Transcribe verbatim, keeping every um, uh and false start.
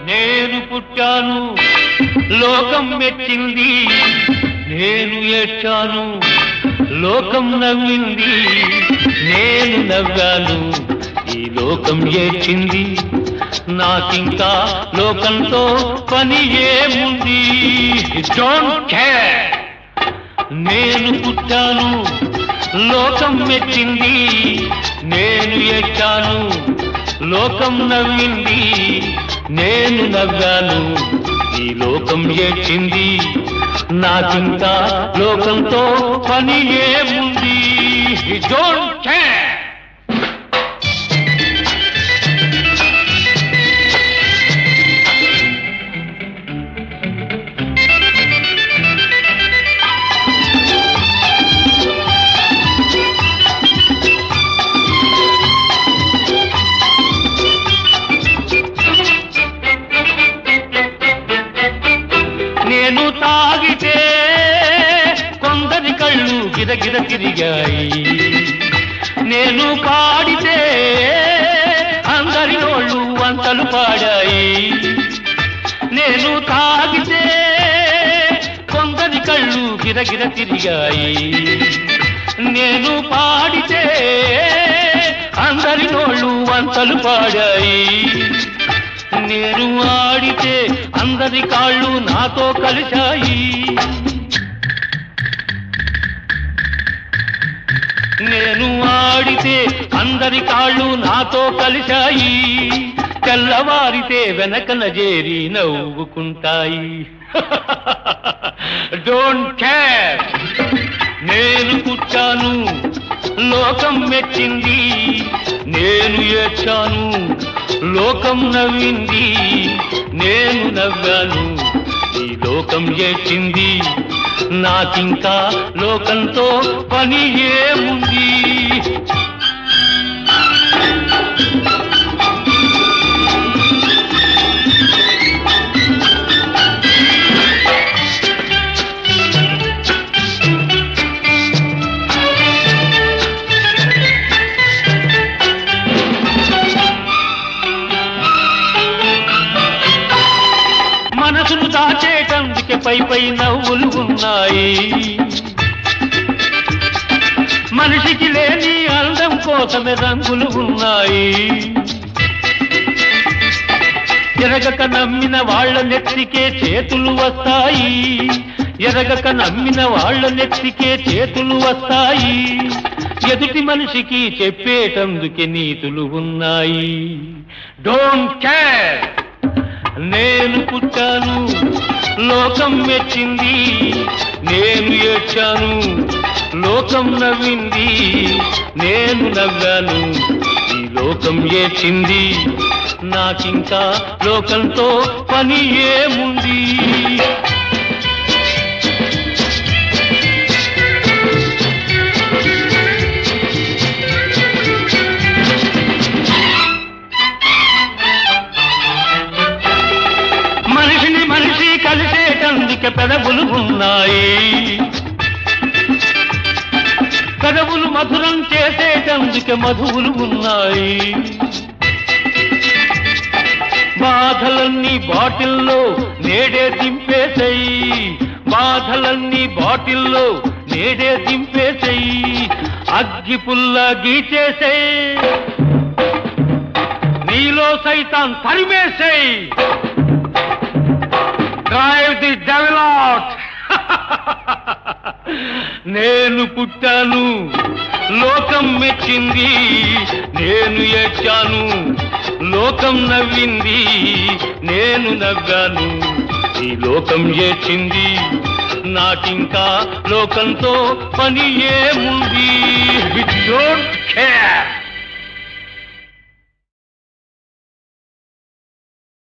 నేను పుట్టాను లోకం మెచ్చింది, నేను ఏడ్చాను లోకం నవ్వింది, నేను నవ్వాను ఈ లోకం ఏడ్చింది, నాకింకా లోకంతో పని ఏముంది. Don't care. నేను పుట్టాను లోకం మెచ్చింది, నేను ఏడ్చాను లోకం నవ్వింది, నేను నవ్వాను ఈ లోకం ఏడ్చింది, నాకింకా లోకంతో పని ఏముంది. Don't care. నేను తాగితే కొందరి కళ్ళు గిరగిర తిరిగాయి, నేను పాడితే అందరి నోళ్ళు వంతలు పాడాయి. నేను తాగితే కొందరి కళ్ళు గిరగిర తిరిగాయి, నేను పాడితే అందరి నోళ్ళు వంతలు పాడాయి. నేను ఆడితే అందరి కాళ్ళు నాతో కలిశాయి, నేను ఆడితే అందరి కాళ్ళు నాతో కలిశాయి, తెల్లవారితే వెనకన చేరి నవ్వుకుంటాయి. Don't care. నేను పుట్టాను లోకం మెచ్చింది, నేను ఏడ్చాను లోకం నవ్వింది, నేను నవ్వాను ఈ లోకం ఏడ్చింది, నాకింకా లోకంతో పని ఏముంది. మనసును దాచేటందుకే పై పై నవ్వులు ఉన్నాయి, మనిషికి లేని అందం కోసమే రంగులు ఉన్నాయి. ఎరగక నమ్మిన వాళ్ళ నెత్తికే చేతులు వస్తాయి, ఎరగక నమ్మిన వాళ్ళ నెత్తికే చేతులు వస్తాయి. ఎదుటి మనిషికి చెప్పేటందుకే నీతులు ఉన్నాయి. Don't care. నేను పుట్టాను లోకం మెచ్చింది, నేను ఏడ్చాను లోకం నవ్వింది, నేను నవ్వాను ఈ లోకం ఏడ్చింది, నాకింకా లోకంతో పని ఏముంది. కలిసేటందుకే పెదవులు ఉన్నాయి, పెదవులు మధురం చేసేటందుకే మధువులు ఉన్నాయి. బాధలన్నీ బాటిల్లో నేడే దింపేసేయి, బాధలన్నీ బాటిల్లో నేడే దింపేసేయి, అగ్గి పుల్ల గీచేసేయి, నీలో సైతాన్ తరిమేసేయి. Drive the devil out. నేను పుట్టాను లోకం మెచ్చింది, నేను ఏడ్చాను లోకం నవ్వింది, నేను నవ్వాను ఈ లోకం ఏడ్చింది, నాకింకా లోకంతో పని ఏముంది. Don't care.